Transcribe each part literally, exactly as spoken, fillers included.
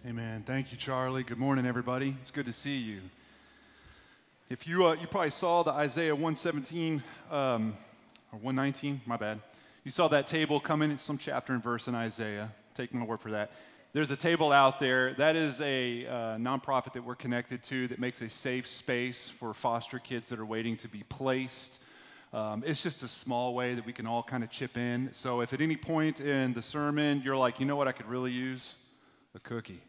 Amen. Thank you, Charlie. Good morning, everybody. It's good to see you. If you uh, you probably saw the Isaiah one seventeen um, or one nineteen, my bad. You saw that table coming. It's some chapter and verse in Isaiah. Take my word for that. There's a table out there. That is a uh, nonprofit that we're connected to that makes a safe space for foster kids that are waiting to be placed. Um, it's just a small way that we can all kind of chip in. So if at any point in the sermon you're like, you know what I could really use? A cookie.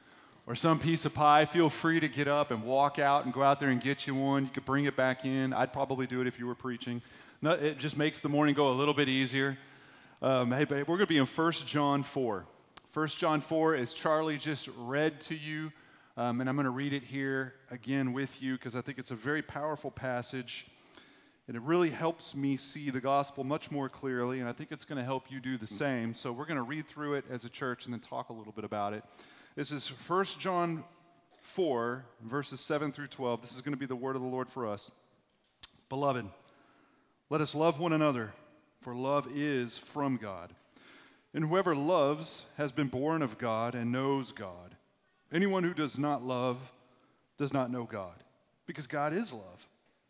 Or some piece of pie, feel free to get up and walk out and go out there and get you one. You could bring it back in. I'd probably do it if you were preaching. No, it just makes the morning go a little bit easier. Um, hey, babe, we're going to be in First John four. First John four, as Charlie just read to you, um, and I'm going to read it here again with you because I think it's a very powerful passage, and it really helps me see the gospel much more clearly, and I think it's going to help you do the same. So we're going to read through it as a church and then talk a little bit about it. This is First John four, verses seven through twelve. This is going to be the word of the Lord for us. Beloved, let us love one another, for love is from God. And whoever loves has been born of God and knows God. Anyone who does not love does not know God, because God is love.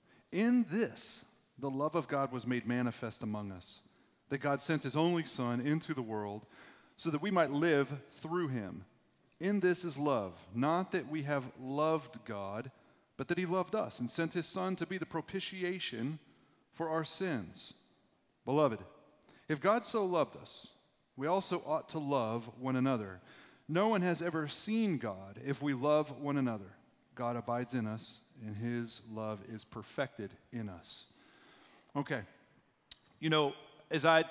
In this, the love of God was made manifest among us, that God sent his only Son into the world so that we might live through him. In this is love, not that we have loved God, but that he loved us and sent his Son to be the propitiation for our sins. Beloved, if God so loved us, we also ought to love one another. No one has ever seen God if we love one another. God abides in us, and his love is perfected in us. Okay, you know, as I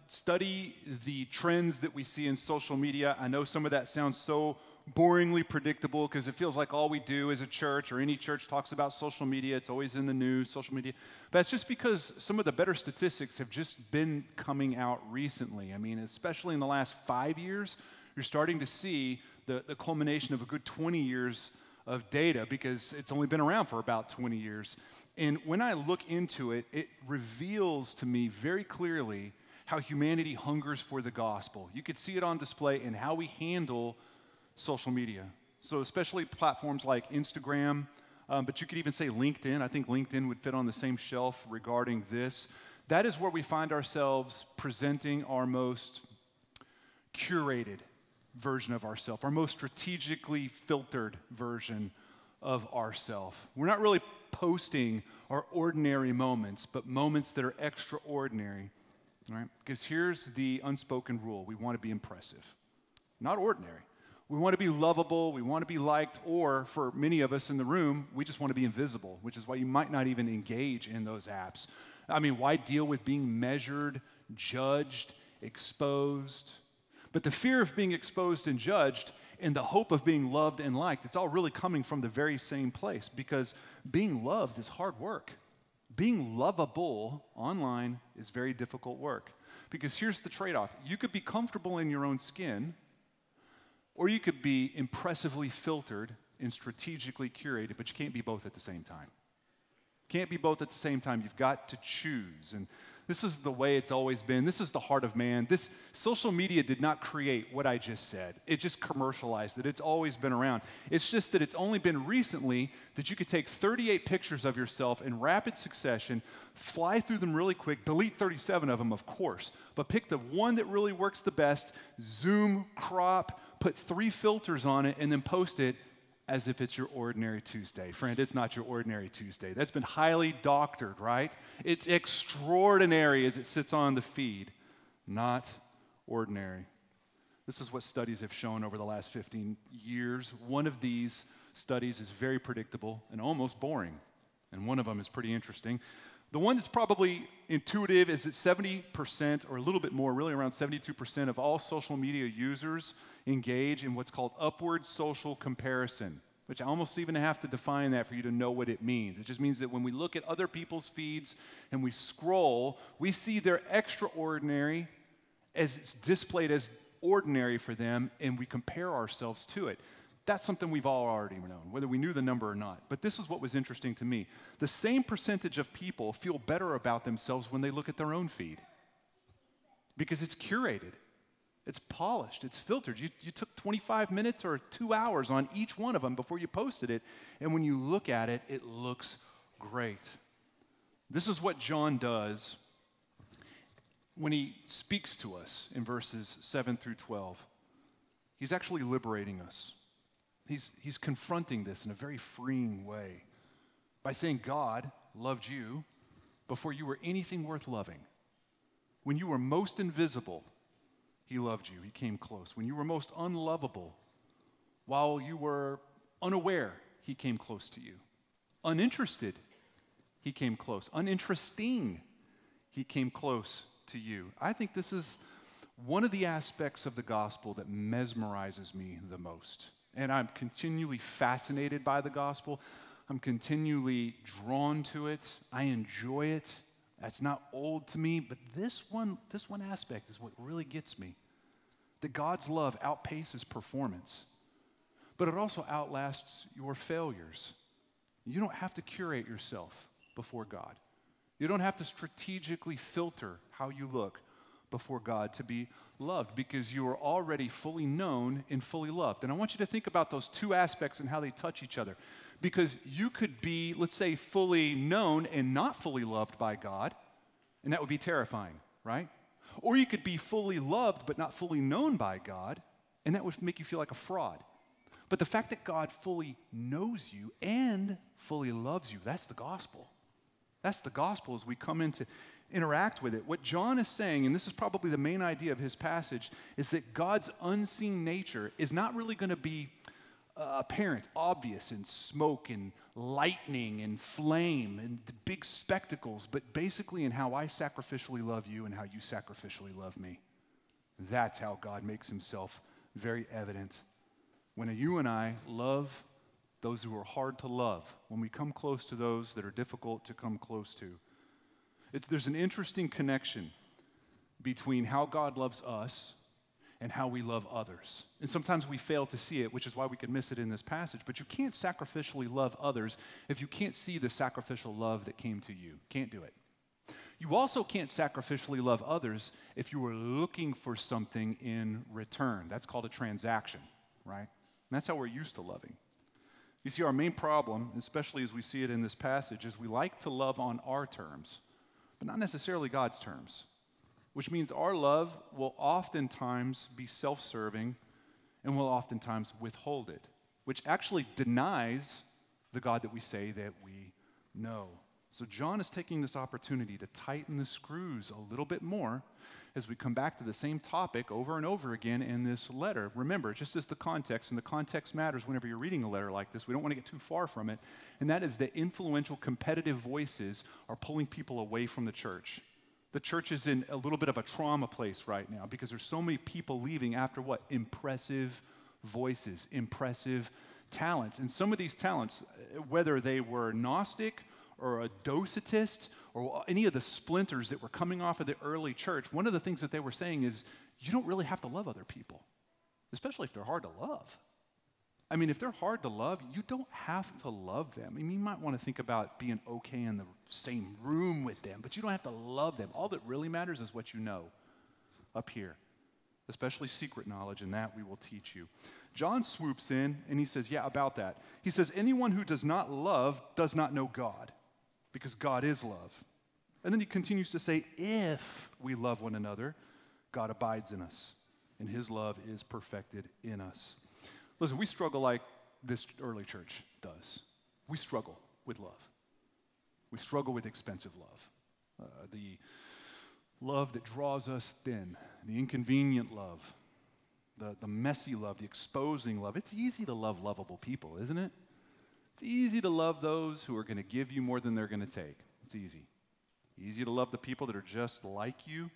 study the trends that we see in social media, I know some of that sounds so boringly predictable because it feels like all we do as a church or any church talks about social media. It's always in the news, social media. But it's just because some of the better statistics have just been coming out recently. I mean, especially in the last five years, you're starting to see the, the culmination of a good twenty years of data because it's only been around for about twenty years. And when I look into it, it reveals to me very clearly how humanity hungers for the gospel. You could see it on display in how we handle social media. So especially platforms like Instagram, um, but you could even say LinkedIn. I think LinkedIn would fit on the same shelf regarding this. That is where we find ourselves presenting our most curated version of ourselves, our most strategically filtered version of ourselves. We're not really posting our ordinary moments, but moments that are extraordinary. All right? Because here's the unspoken rule. We want to be impressive, not ordinary. We want to be lovable, we want to be liked, or for many of us in the room, we just want to be invisible, which is why you might not even engage in those apps. I mean, why deal with being measured, judged, exposed? But the fear of being exposed and judged and the hope of being loved and liked, it's all really coming from the very same place because being loved is hard work. Being lovable online is very difficult work because here's the trade-off. You could be comfortable in your own skin, or you could be impressively filtered and strategically curated, but you can't be both at the same time. Can't be both at the same time. You've got to choose. And this is the way it's always been. This is the heart of man. This social media did not create what I just said. It just commercialized it. It's always been around. It's just that it's only been recently that you could take thirty-eight pictures of yourself in rapid succession, fly through them really quick, delete thirty-seven of them, of course, but pick the one that really works the best, zoom, crop, put three filters on it, and then post it as if it's your ordinary Tuesday. Friend, it's not your ordinary Tuesday. That's been highly doctored, right? It's extraordinary as it sits on the feed, not ordinary. This is what studies have shown over the last fifteen years. One of these studies is very predictable and almost boring, and one of them is pretty interesting. The one that's probably intuitive is that seventy percent or a little bit more, really around seventy-two percent of all social media users engage in what's called upward social comparison, which I almost even have to define that for you to know what it means. It just means that when we look at other people's feeds and we scroll, we see their extraordinary as it's displayed as ordinary for them, and we compare ourselves to it. That's something we've all already known, whether we knew the number or not. But this is what was interesting to me. The same percentage of people feel better about themselves when they look at their own feed because it's curated. It's polished. It's filtered. You, you took twenty-five minutes or two hours on each one of them before you posted it. And when you look at it, it looks great. This is what John does when he speaks to us in verses seven through twelve. He's actually liberating us. He's, he's confronting this in a very freeing way by saying God loved you before you were anything worth loving. When you were most invisible, he loved you. He came close. When you were most unlovable, while you were unaware, he came close to you. Uninterested, he came close. Uninteresting, he came close to you. I think this is one of the aspects of the gospel that mesmerizes me the most. And I'm continually fascinated by the gospel. I'm continually drawn to it. I enjoy it. That's not old to me, but this one, this one aspect is what really gets me. That God's love outpaces performance, but it also outlasts your failures. You don't have to curate yourself before God. You don't have to strategically filter how you look before God to be loved, because you are already fully known and fully loved. And I want you to think about those two aspects and how they touch each other. Because you could be, let's say, fully known and not fully loved by God, and that would be terrifying, right? Or you could be fully loved but not fully known by God, and that would make you feel like a fraud. But the fact that God fully knows you and fully loves you, that's the gospel. That's the gospel as we come in to interact with it. What John is saying, and this is probably the main idea of his passage, is that God's unseen nature is not really going to be Uh, apparent, obvious in smoke and lightning and flame and the big spectacles, but basically in how I sacrificially love you and how you sacrificially love me. That's how God makes himself very evident. When you and I love those who are hard to love, when we come close to those that are difficult to come close to, it's, there's an interesting connection between how God loves us and how we love others. And sometimes we fail to see it, which is why we could miss it in this passage. But you can't sacrificially love others if you can't see the sacrificial love that came to you. Can't do it. You also can't sacrificially love others if you were looking for something in return. That's called a transaction, right? And that's how we're used to loving. You see, our main problem, especially as we see it in this passage, is we like to love on our terms, but not necessarily God's terms. Which means our love will oftentimes be self-serving and will oftentimes withhold it, which actually denies the God that we say that we know. So John is taking this opportunity to tighten the screws a little bit more as we come back to the same topic over and over again in this letter. Remember, just as the context, and the context matters whenever you're reading a letter like this, we don't want to get too far from it, and that is that influential, competitive voices are pulling people away from the church. The church is in a little bit of a trauma place right now because there's so many people leaving after what? Impressive voices, impressive talents. And some of these talents, whether they were Gnostic or a Docetist or any of the splinters that were coming off of the early church, one of the things that they were saying is you don't really have to love other people, especially if they're hard to love. I mean, if they're hard to love, you don't have to love them. I mean, you might want to think about being okay in the same room with them, but you don't have to love them. All that really matters is what you know up here, especially secret knowledge, and that we will teach you. John swoops in, and he says, yeah, about that. He says, anyone who does not love does not know God, because God is love. And then he continues to say, if we love one another, God abides in us, and his love is perfected in us. Listen, we struggle like this early church does. We struggle with love. We struggle with expensive love. Uh, the love that draws us thin, the inconvenient love, the, the messy love, the exposing love. It's easy to love lovable people, isn't it? It's easy to love those who are going to give you more than they're going to take. It's easy. Easy to love the people that are just like you.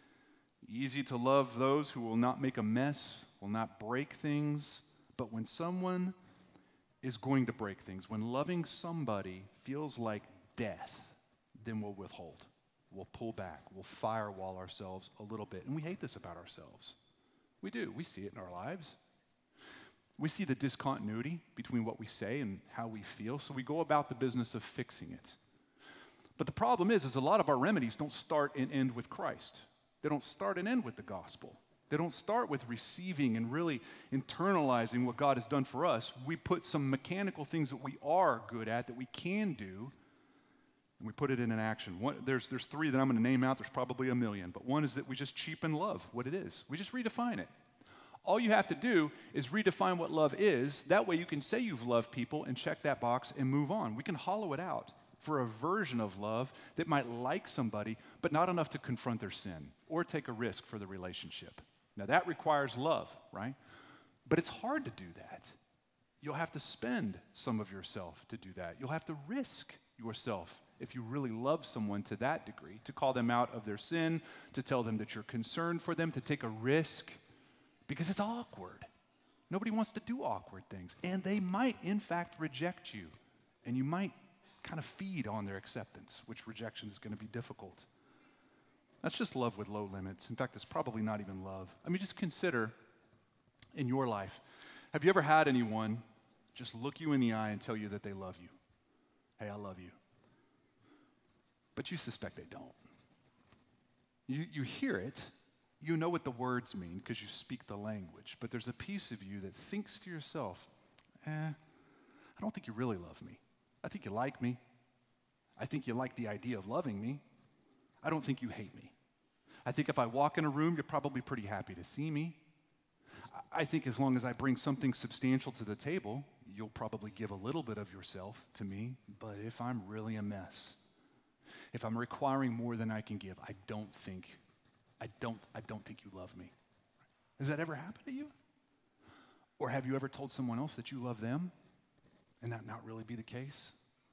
Easy to love those who will not make a mess, will not break things. But when someone is going to break things, when loving somebody feels like death, then we'll withhold. We'll pull back. We'll firewall ourselves a little bit. And we hate this about ourselves. We do. We see it in our lives. We see the discontinuity between what we say and how we feel, so we go about the business of fixing it. But the problem is, is a lot of our remedies don't start and end with Christ. They don't start and end with the gospel. They don't start with receiving and really internalizing what God has done for us. We put some mechanical things that we are good at, that we can do, and we put it in an action. One, there's, there's three that I'm going to name out. There's probably a million. But one is that we just cheapen love, what it is. We just redefine it. All you have to do is redefine what love is. That way you can say you've loved people and check that box and move on. We can hollow it out for a version of love that might like somebody, but not enough to confront their sin or take a risk for the relationship. Now, that requires love, right? But it's hard to do that. You'll have to spend some of yourself to do that. You'll have to risk yourself if you really love someone to that degree, to call them out of their sin, to tell them that you're concerned for them, to take a risk, because it's awkward. Nobody wants to do awkward things. And they might, in fact, reject you. And you might kind of feed on their acceptance, which rejection is going to be difficult. That's just love with low limits. In fact, it's probably not even love. I mean, just consider in your life, have you ever had anyone just look you in the eye and tell you that they love you? Hey, I love you. But you suspect they don't. You, you hear it. You know what the words mean because you speak the language. But there's a piece of you that thinks to yourself, eh, I don't think you really love me. I think you like me. I think you like the idea of loving me. I don't think you hate me. I think if I walk in a room, you're probably pretty happy to see me. I think as long as I bring something substantial to the table, you'll probably give a little bit of yourself to me. But if I'm really a mess, if I'm requiring more than I can give, I don't think, I don't, I don't think you love me. Has that ever happened to you? Or have you ever told someone else that you love them and that not really be the case?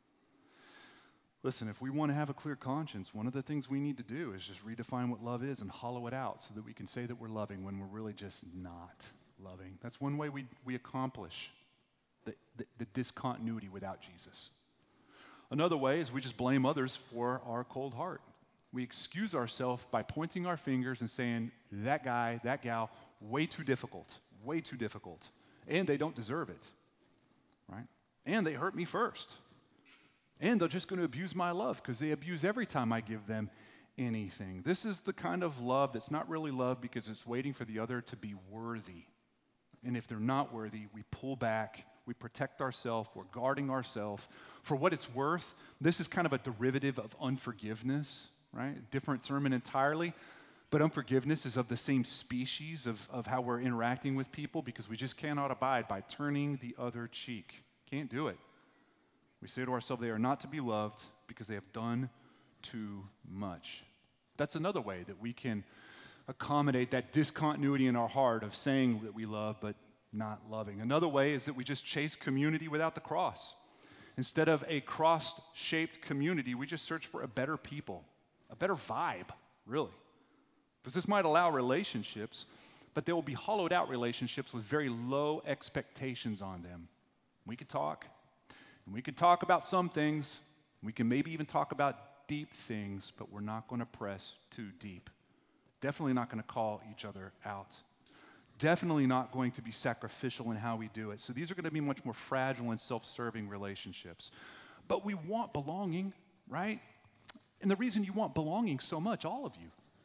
Listen, if we want to have a clear conscience, one of the things we need to do is just redefine what love is and hollow it out so that we can say that we're loving when we're really just not loving. That's one way we, we accomplish the, the, the discontinuity without Jesus. Another way is we just blame others for our cold heart. We excuse ourselves by pointing our fingers and saying, that guy, that gal, way too difficult, way too difficult. And they don't deserve it, right? And they hurt me first. And they're just going to abuse my love because they abuse every time I give them anything. This is the kind of love that's not really love because it's waiting for the other to be worthy. And if they're not worthy, we pull back, we protect ourselves, we're guarding ourselves. For what it's worth, this is kind of a derivative of unforgiveness, right? Different sermon entirely. But unforgiveness is of the same species of, of how we're interacting with people because we just cannot abide by turning the other cheek. Can't do it. We say to ourselves, they are not to be loved because they have done too much. That's another way that we can accommodate that discontinuity in our heart of saying that we love but not loving. Another way is that we just chase community without the cross. Instead of a cross-shaped community, we just search for a better people, a better vibe, really. Because this might allow relationships, but they will be hollowed out relationships with very low expectations on them. We could talk. And we can talk about some things. We can maybe even talk about deep things, but we're not going to press too deep. Definitely not going to call each other out. Definitely not going to be sacrificial in how we do it. So these are going to be much more fragile and self-serving relationships. But we want belonging, right? And the reason you want belonging so much, all of you,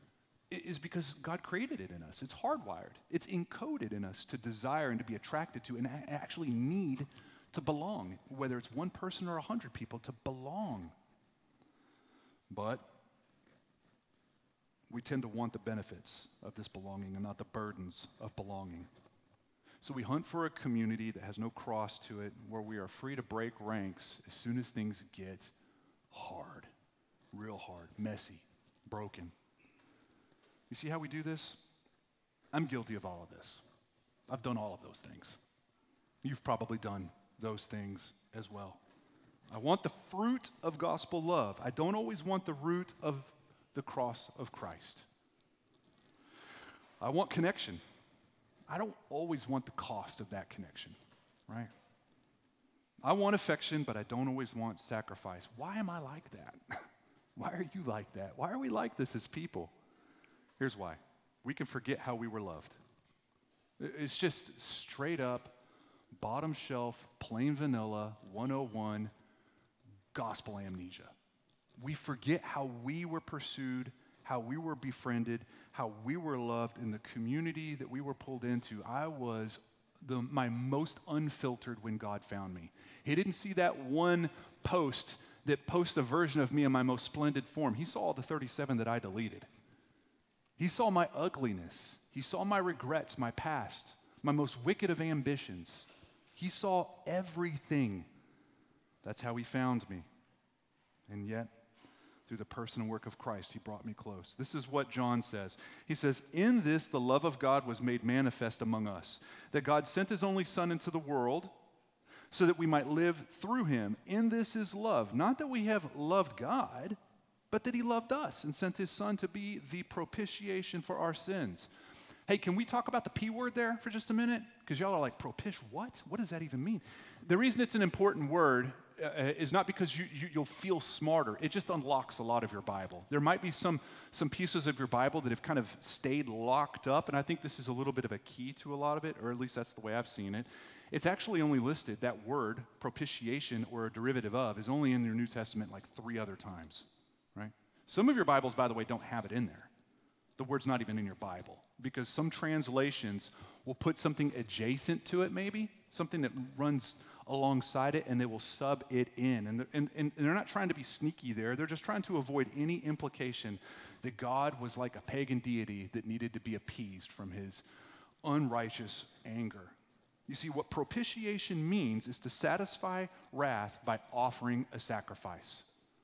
is because God created it in us. It's hardwired. It's encoded in us to desire and to be attracted to and actually need to belong, whether it's one person or a hundred people, to belong. But we tend to want the benefits of this belonging and not the burdens of belonging. So we hunt for a community that has no cross to it, where we are free to break ranks as soon as things get hard, real hard, messy, broken. You see how we do this? I'm guilty of all of this. I've done all of those things. You've probably done those things as well. I want the fruit of gospel love. I don't always want the root of the cross of Christ. I want connection. I don't always want the cost of that connection, right? I want affection, but I don't always want sacrifice. Why am I like that? Why are you like that? Why are we like this as people? Here's why. We can forget how we were loved. It's just straight up, bottom shelf, plain vanilla, one oh one, gospel amnesia. We forget how we were pursued how we were befriended, how we were loved in the community that we were pulled into. I was the, my most unfiltered when God found me. He didn't see that one post that posts a version of me in my most splendid form. He saw all the thirty-seven that I deleted. He saw my ugliness. He saw my regrets, my past, my most wicked of ambitions. He saw everything. That's how he found me. And yet, through the person and work of Christ, he brought me close. This is what John says. He says, "In this the love of God was made manifest among us, that God sent his only Son into the world so that we might live through him. In this is love, not that we have loved God, but that he loved us and sent his Son to be the propitiation for our sins." Hey, can we talk about the P word there for just a minute? Because y'all are like, propitiate what? What does that even mean? The reason it's an important word uh, is not because you, you, you'll feel smarter. It just unlocks a lot of your Bible. There might be some, some pieces of your Bible that have kind of stayed locked up, and I think this is a little bit of a key to a lot of it, or at least that's the way I've seen it. It's actually only listed, that word, propitiation, or a derivative of, is only in your New Testament like three other times, right? Some of your Bibles, by the way, don't have it in there. The word's not even in your Bible, because some translations will put something adjacent to it, maybe, something that runs alongside it, and they will sub it in. And they're, and, and they're not trying to be sneaky there. They're just trying to avoid any implication that God was like a pagan deity that needed to be appeased from his unrighteous anger. You see, what propitiation means is to satisfy wrath by offering a sacrifice.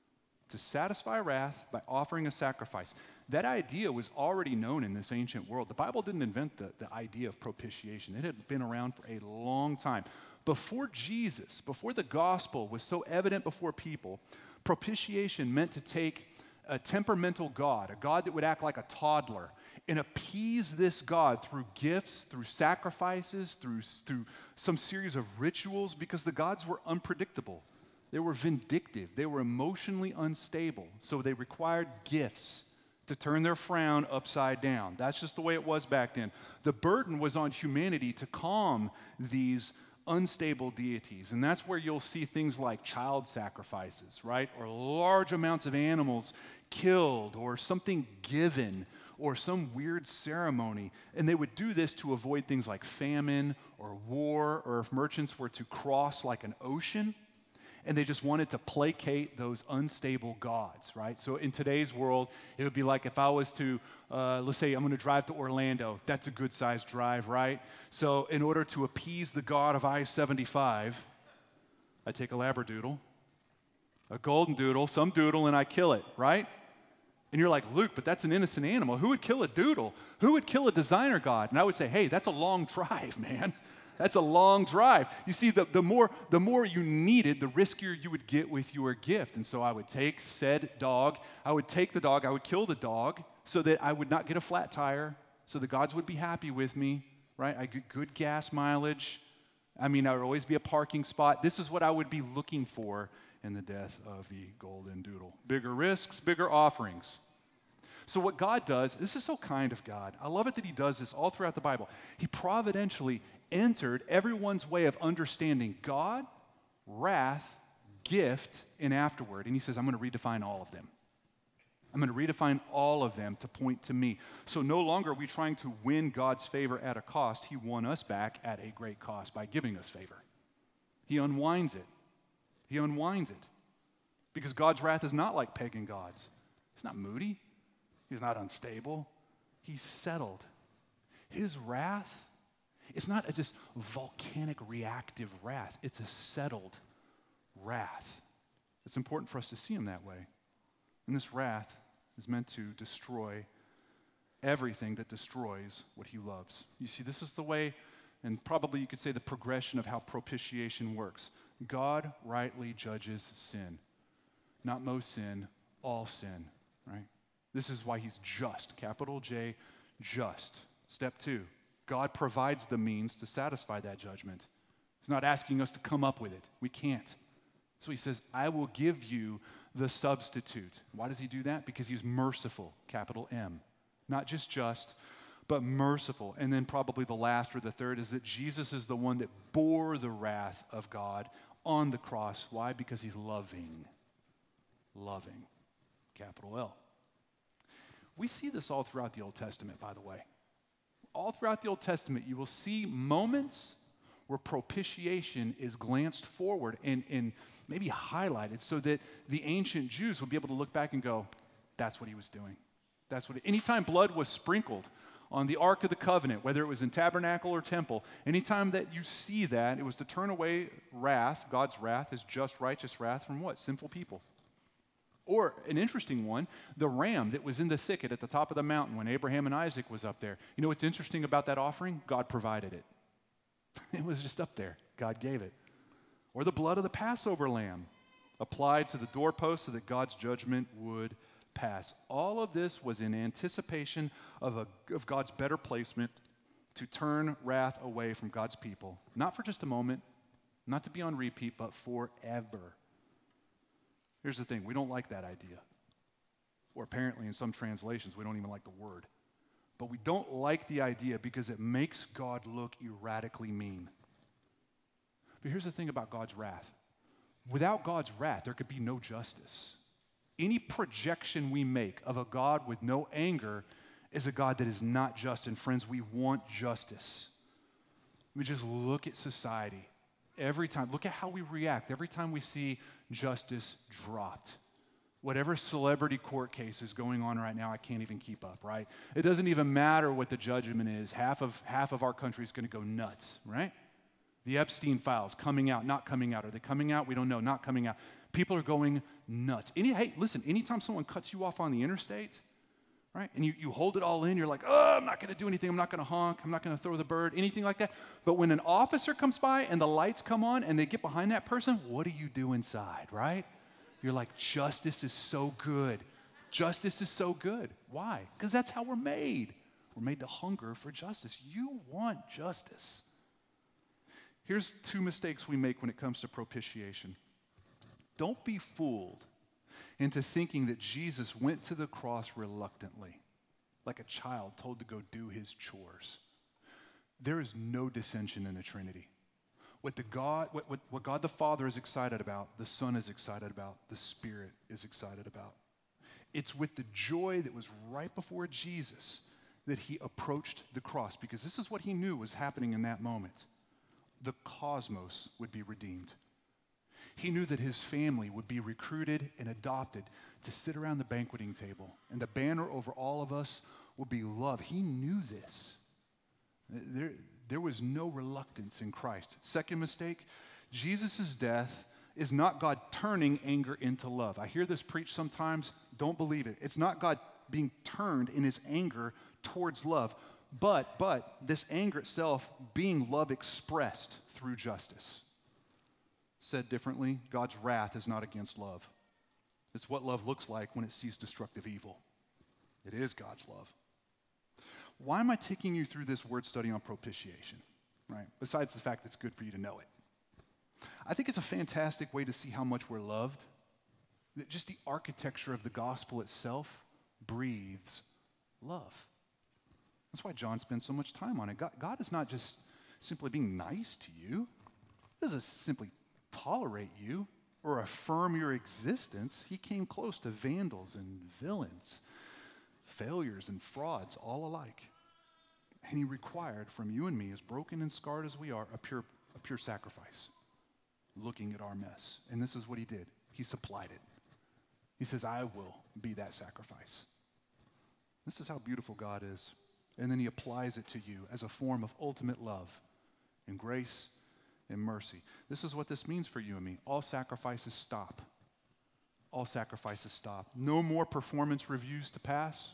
To satisfy wrath by offering a sacrifice. That idea was already known in this ancient world. The Bible didn't invent the, the idea of propitiation. It had been around for a long time. Before Jesus, before the gospel was so evident before people, propitiation meant to take a temperamental God, a God that would act like a toddler, and appease this God through gifts, through sacrifices, through, through some series of rituals, because the gods were unpredictable. They were vindictive. They were emotionally unstable. So they required gifts to turn their frown upside down. That's just the way it was back then. The burden was on humanity to calm these unstable deities. And that's where you'll see things like child sacrifices, right? Or large amounts of animals killed, or something given, or some weird ceremony. And they would do this to avoid things like famine or war, or if merchants were to cross like an ocean, and they just wanted to placate those unstable gods, right? So in today's world, it would be like if I was to, uh, let's say I'm going to drive to Orlando. That's a good-sized drive, right? So in order to appease the god of I seventy-five, I take a labradoodle, a golden doodle, some doodle, and I kill it, right? And you're like, Luke, but that's an innocent animal. Who would kill a doodle? Who would kill a designer god? And I would say, hey, that's a long drive, man. That's a long drive. You see, the, the, more, the more you needed, the riskier you would get with your gift. And so I would take said dog, I would take the dog, I would kill the dog so that I would not get a flat tire, so the gods would be happy with me, right? I get good gas mileage. I mean, I would always be a parking spot. This is what I would be looking for in the death of the golden doodle. Bigger risks, bigger offerings. So what God does, this is so kind of God. I love it that he does this all throughout the Bible. He providentially entered everyone's way of understanding God, wrath, gift, and afterward. And he says, I'm going to redefine all of them. I'm going to redefine all of them to point to me. So no longer are we trying to win God's favor at a cost. He won us back at a great cost by giving us favor. He unwinds it. He unwinds it. Because God's wrath is not like pagan gods. He's not moody. He's not unstable. He's settled. His wrath, it's not a just volcanic reactive wrath. It's a settled wrath. It's important for us to see him that way. And this wrath is meant to destroy everything that destroys what he loves. You see, this is the way, and probably you could say the progression of how propitiation works. God rightly judges sin. Not most sin, all sin, right? This is why he's just, capital J, just. Step two, God provides the means to satisfy that judgment. He's not asking us to come up with it. We can't. So he says, I will give you the substitute. Why does he do that? Because he's merciful, capital M. Not just just, but merciful. And then probably the last or the third is that Jesus is the one that bore the wrath of God on the cross. Why? Because he's loving. Loving, capital L. We see this all throughout the Old Testament, by the way. All throughout the Old Testament, you will see moments where propitiation is glanced forward and, and maybe highlighted so that the ancient Jews would be able to look back and go, that's what he was doing. That's what, it, anytime blood was sprinkled on the Ark of the Covenant, whether it was in tabernacle or temple, anytime that you see that, it was to turn away wrath, God's wrath, his just, righteous wrath from what? Sinful people. Or, an interesting one, the ram that was in the thicket at the top of the mountain when Abraham and Isaac was up there. You know what's interesting about that offering? God provided it. It was just up there. God gave it. Or the blood of the Passover lamb applied to the doorpost so that God's judgment would pass. All of this was in anticipation of, a, of God's better placement to turn wrath away from God's people. Not for just a moment, not to be on repeat, but forever. Here's the thing, we don't like that idea. Or apparently in some translations, we don't even like the word. But we don't like the idea because it makes God look erratically mean. But here's the thing about God's wrath. Without God's wrath, there could be no justice. Any projection we make of a God with no anger is a God that is not just. And friends, we want justice. We just look at society every time. Look at how we react every time we see justice dropped. Whatever celebrity court case is going on right now, I can't even keep up, right? It doesn't even matter what the judgment is. Half of, half of our country is going to go nuts, right? The Epstein files coming out, not coming out. Are they coming out? We don't know. Not coming out. People are going nuts. Any, hey, listen, anytime someone cuts you off on the interstate, right, and you, you hold it all in, you're like, oh, I'm not going to do anything. I'm not going to honk. I'm not going to throw the bird, anything like that. But when an officer comes by and the lights come on and they get behind that person, what do you do inside, right? You're like, justice is so good. Justice is so good. Why? Because that's how we're made. We're made to hunger for justice. You want justice. Here's two mistakes we make when it comes to propitiation. Don't be fooled into thinking that Jesus went to the cross reluctantly, like a child told to go do his chores. There is no dissension in the Trinity. What, the God, what, what, what God the Father is excited about, the Son is excited about, the Spirit is excited about. It's with the joy that was right before Jesus that he approached the cross, because this is what he knew was happening in that moment. The cosmos would be redeemed. He knew that his family would be recruited and adopted to sit around the banqueting table, and the banner over all of us would be love. He knew this. There, there was no reluctance in Christ. Second mistake, Jesus' death is not God turning anger into love. I hear this preached sometimes. Don't believe it. It's not God being turned in his anger towards love, but, but this anger itself being love expressed through justice. Said differently, God's wrath is not against love. It's what love looks like when it sees destructive evil. It is God's love. Why am I taking you through this word study on propitiation, right? Besides the fact that it's good for you to know it. I think it's a fantastic way to see how much we're loved. That just the architecture of the gospel itself breathes love. That's why John spends so much time on it. God, God is not just simply being nice to you. He doesn't simply tolerate you or affirm your existence. He came close to vandals and villains, failures and frauds, all alike. And he required from you and me, as broken and scarred as we are, a pure, a pure sacrifice, looking at our mess. And this is what he did. He supplied it. He says, I will be that sacrifice. This is how beautiful God is. And then he applies it to you as a form of ultimate love and grace and mercy. This is what this means for you and me. All sacrifices stop. All sacrifices stop. No more performance reviews to pass.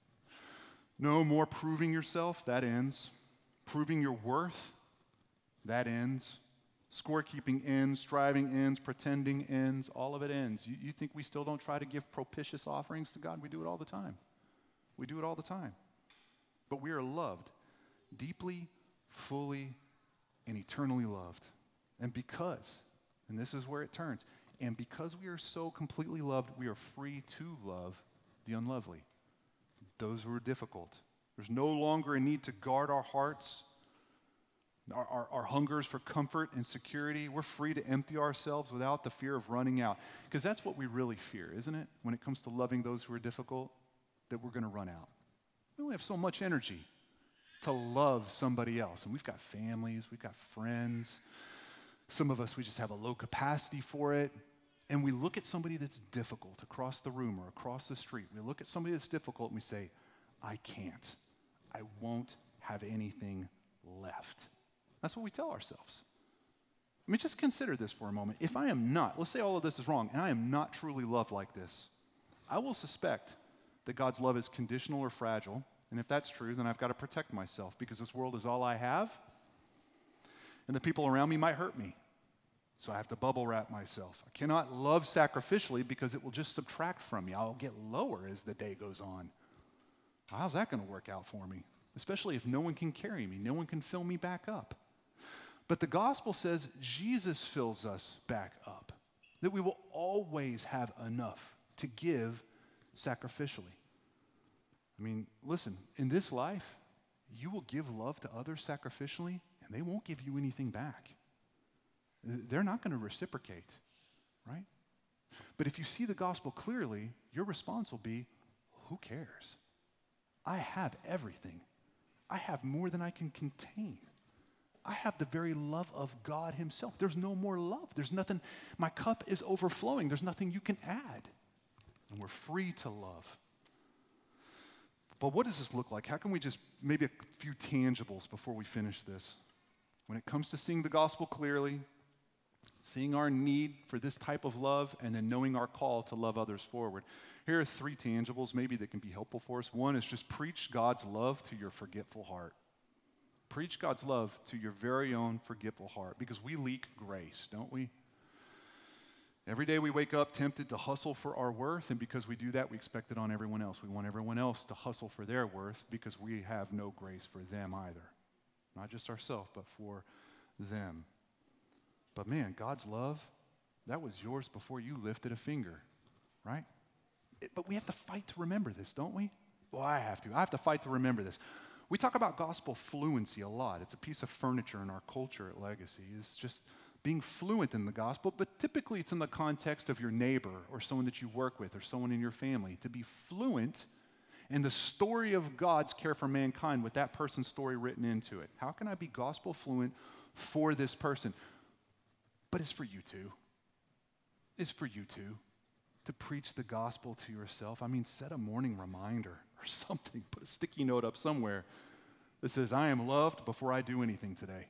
No more proving yourself. That ends. Proving your worth. That ends. Scorekeeping ends. Striving ends. Pretending ends. All of it ends. You, you think we still don't try to give propitious offerings to God? We do it all the time. We do it all the time. But we are loved deeply, fully, and eternally loved. And because, and this is where it turns, and because we are so completely loved, we are free to love the unlovely, those who are difficult. There's no longer a need to guard our hearts, our, our, our hungers for comfort and security. We're free to empty ourselves without the fear of running out. Because that's what we really fear, isn't it? When it comes to loving those who are difficult, that we're going to run out. We only have so much energy to love somebody else. And we've got families, we've got friends. Some of us, we just have a low capacity for it. And we look at somebody that's difficult across the room or across the street. We look at somebody that's difficult and we say, I can't. I won't have anything left. That's what we tell ourselves. I mean, just consider this for a moment. If I am not, let's say all of this is wrong, and I am not truly loved like this, I will suspect that God's love is conditional or fragile. And if that's true, then I've got to protect myself because this world is all I have. And the people around me might hurt me. So I have to bubble wrap myself. I cannot love sacrificially because it will just subtract from me. I'll get lower as the day goes on. How's that going to work out for me? Especially if no one can carry me, no one can fill me back up. But the gospel says Jesus fills us back up, that we will always have enough to give sacrificially. I mean, listen, in this life, you will give love to others sacrificially, and they won't give you anything back. They're not going to reciprocate, right? But if you see the gospel clearly, your response will be, who cares? I have everything. I have more than I can contain. I have the very love of God himself. There's no more love. There's nothing, my cup is overflowing. There's nothing you can add. And we're free to love. But what does this look like? How can we just, maybe a few tangibles before we finish this? When it comes to seeing the gospel clearly, seeing our need for this type of love, and then knowing our call to love others forward. Here are three tangibles maybe that can be helpful for us. One is just preach God's love to your forgetful heart. Preach God's love to your very own forgetful heart, because we leak grace, don't we? Every day we wake up tempted to hustle for our worth, and because we do that, we expect it on everyone else. We want everyone else to hustle for their worth because we have no grace for them either. Not just ourselves, but for them. But man, God's love, that was yours before you lifted a finger, right? It, but we have to fight to remember this, don't we? Well, I have to. I have to fight to remember this. We talk about gospel fluency a lot. It's a piece of furniture in our culture at Legacy. It's just being fluent in the gospel, but typically it's in the context of your neighbor or someone that you work with or someone in your family. To be fluent in the story of God's care for mankind with that person's story written into it. How can I be gospel fluent for this person? But it's for you too. It's for you too to preach the gospel to yourself. I mean, set a morning reminder or something. Put a sticky note up somewhere that says, I am loved before I do anything today.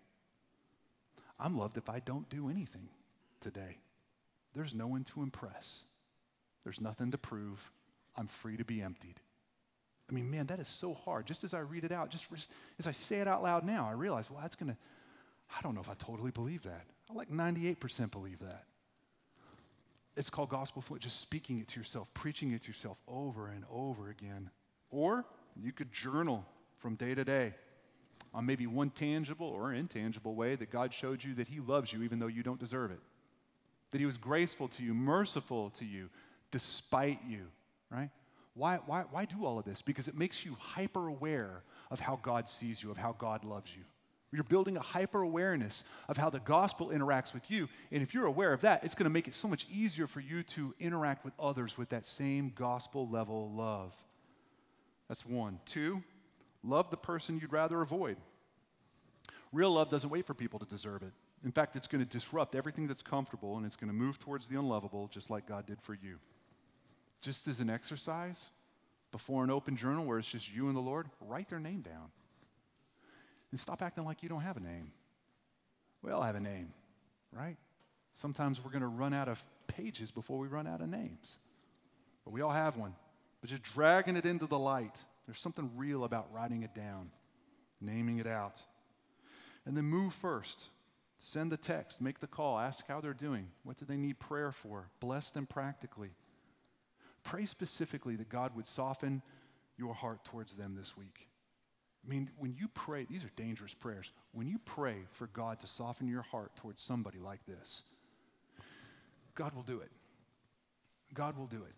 I'm loved if I don't do anything today. There's no one to impress. There's nothing to prove. I'm free to be emptied. I mean, man, that is so hard. Just as I read it out, just as I say it out loud now, I realize, well, that's going to, I don't know if I totally believe that. I like ninety-eight percent believe that. It's called gospel fluent, just speaking it to yourself, preaching it to yourself over and over again. Or you could journal from day to day on maybe one tangible or intangible way that God showed you that he loves you even though you don't deserve it. That he was graceful to you, merciful to you, despite you, right? Why, why, why do all of this? Because it makes you hyper aware of how God sees you, of how God loves you. You're building a hyper awareness of how the gospel interacts with you. And if you're aware of that, it's going to make it so much easier for you to interact with others with that same gospel level love. That's one. Two, love the person you'd rather avoid. Real love doesn't wait for people to deserve it. In fact, it's going to disrupt everything that's comfortable, and it's going to move towards the unlovable, just like God did for you. Just as an exercise, before an open journal where it's just you and the Lord, write their name down. And stop acting like you don't have a name. We all have a name, right? Sometimes we're going to run out of pages before we run out of names. But we all have one. But just dragging it into the light. There's something real about writing it down, naming it out. And then move first. Send the text, make the call, ask how they're doing. What do they need prayer for? Bless them practically. Pray specifically that God would soften your heart towards them this week. I mean, when you pray, these are dangerous prayers. When you pray for God to soften your heart towards somebody like this, God will do it. God will do it.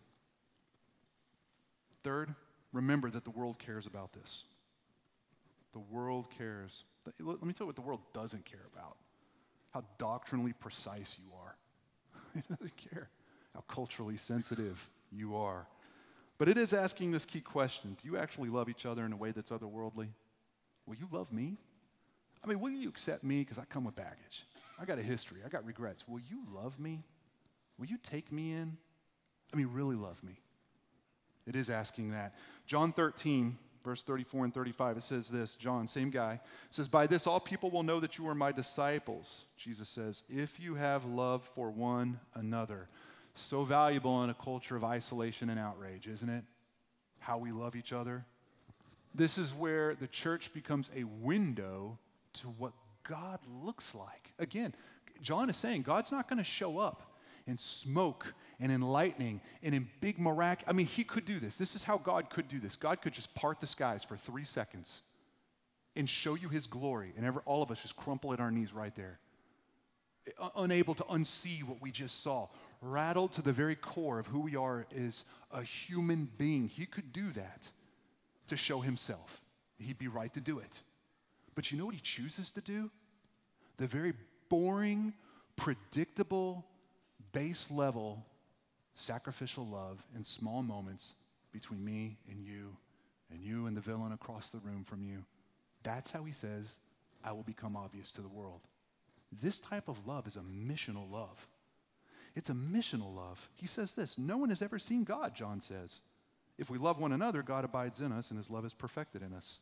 Third, remember that the world cares about this. The world cares. Let me tell you what the world doesn't care about. How doctrinally precise you are. It doesn't care how culturally sensitive you are. But it is asking this key question: do you actually love each other in a way that's otherworldly? Will you love me? I mean, will you accept me because I come with baggage? I got a history. I got regrets. Will you love me? Will you take me in? I mean, really love me? It is asking that. John thirteen, verse thirty-four and thirty-five, it says this. John, same guy, says, "By this all people will know that you are my disciples," Jesus says, "if you have love for one another." So valuable in a culture of isolation and outrage, isn't it? How we love each other. This is where the church becomes a window to what God looks like. Again, John is saying God's not going to show up in smoke and in lightning and in big mirac. I mean, he could do this. This is how God could do this. God could just part the skies for three seconds and show you his glory, and ever, all of us just crumple at our knees right there, unable to unsee what we just saw, rattled to the very core of who we are as a human being. He could do that to show himself. He'd be right to do it. But you know what he chooses to do? The very boring, predictable, base level, sacrificial love in small moments between me and you, and you and the villain across the room from you. That's how he says, I will become obvious to the world. This type of love is a missional love. It's a missional love. He says this: no one has ever seen God, John says. If we love one another, God abides in us, and his love is perfected in us.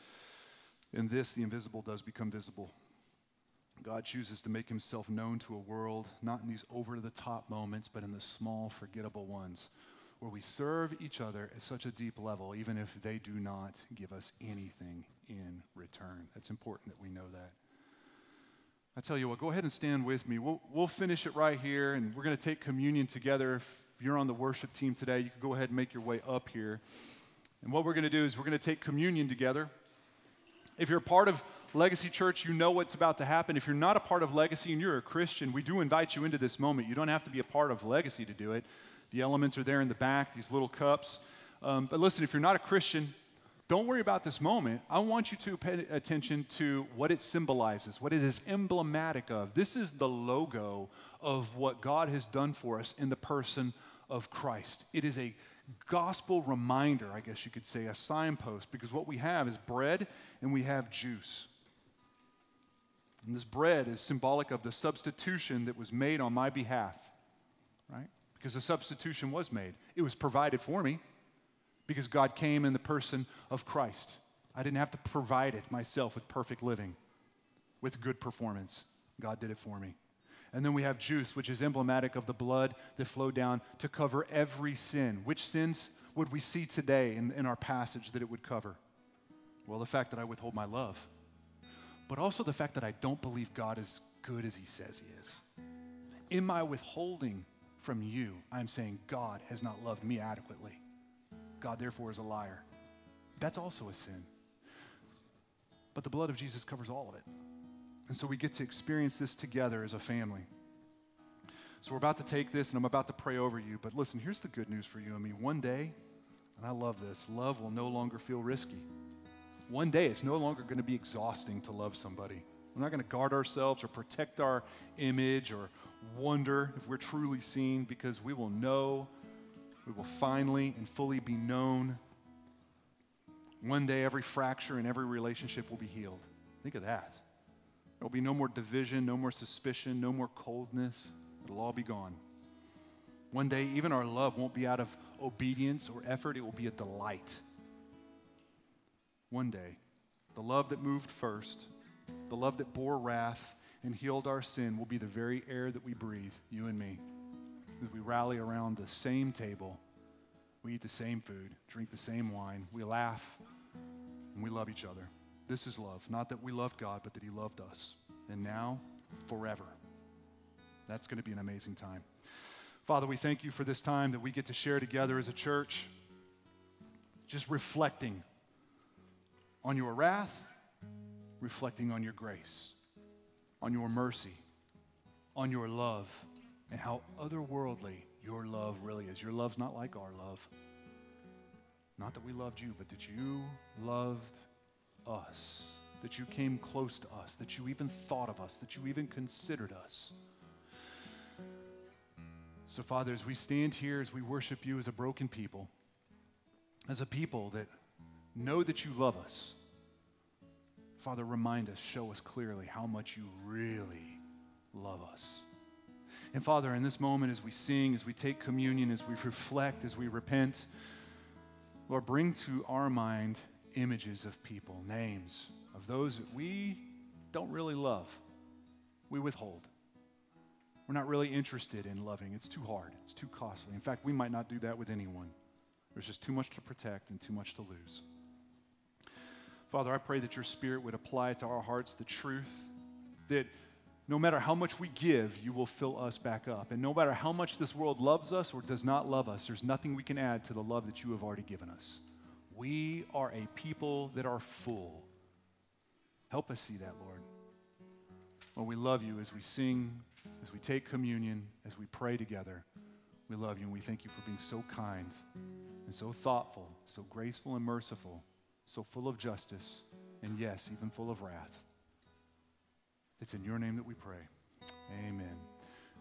In this, the invisible does become visible. God chooses to make himself known to a world, not in these over-the-top moments, but in the small, forgettable ones, where we serve each other at such a deep level, even if they do not give us anything in return. It's important that we know that. I tell you what, go ahead and stand with me. We'll, we'll finish it right here, and we're going to take communion together. If you're on the worship team today, you can go ahead and make your way up here. And what we're going to do is we're going to take communion together. If you're a part of Legacy Church, you know what's about to happen. If you're not a part of Legacy and you're a Christian, we do invite you into this moment. You don't have to be a part of Legacy to do it. The elements are there in the back, these little cups. Um, but listen, if you're not a Christian, don't worry about this moment. I want you to pay attention to what it symbolizes, what it is emblematic of. This is the logo of what God has done for us in the person of Christ. It is a gospel reminder, I guess you could say, a signpost, because what we have is bread and we have juice. And this bread is symbolic of the substitution that was made on my behalf, right? Because the substitution was made. It was provided for me because God came in the person of Christ. I didn't have to provide it myself with perfect living, with good performance. God did it for me. And then we have juice, which is emblematic of the blood that flowed down to cover every sin. Which sins would we see today in, in our passage that it would cover? Well, the fact that I withhold my love, but also the fact that I don't believe God is good as he says he is. In my withholding from you, I'm saying God has not loved me adequately. God, therefore, is a liar. That's also a sin. But the blood of Jesus covers all of it. And so we get to experience this together as a family. So we're about to take this, and I'm about to pray over you. But listen, here's the good news for you and me. One day, and I love this, love will no longer feel risky. One day, it's no longer going to be exhausting to love somebody. We're not going to guard ourselves or protect our image or wonder if we're truly seen, because we will know, we will finally and fully be known. One day, every fracture in every relationship will be healed. Think of that. There will be no more division, no more suspicion, no more coldness. It'll all be gone. One day, even our love won't be out of obedience or effort. It will be a delight. One day, the love that moved first, the love that bore wrath and healed our sin will be the very air that we breathe, you and me, as we rally around the same table. We eat the same food, drink the same wine, we laugh, and we love each other. This is love. Not that we love God, but that he loved us. And now, forever. That's going to be an amazing time. Father, we thank you for this time that we get to share together as a church, just reflecting on your wrath, reflecting on your grace, on your mercy, on your love, and how otherworldly your love really is. Your love's not like our love. Not that we loved you, but that you loved us, that you came close to us, that you even thought of us, that you even considered us. So, Father, as we stand here, as we worship you as a broken people, as a people that know that you love us. Father, remind us, show us clearly how much you really love us. And Father, in this moment as we sing, as we take communion, as we reflect, as we repent, Lord, bring to our mind images of people, names of those that we don't really love. We withhold. We're not really interested in loving. It's too hard. It's too costly. In fact, we might not do that with anyone. There's just too much to protect and too much to lose. Father, I pray that your Spirit would apply to our hearts the truth that no matter how much we give, you will fill us back up. And no matter how much this world loves us or does not love us, there's nothing we can add to the love that you have already given us. We are a people that are full. Help us see that, Lord. Lord, we love you as we sing, as we take communion, as we pray together. We love you and we thank you for being so kind and so thoughtful, so graceful and merciful, so full of justice, and yes, even full of wrath. It's in your name that we pray. Amen.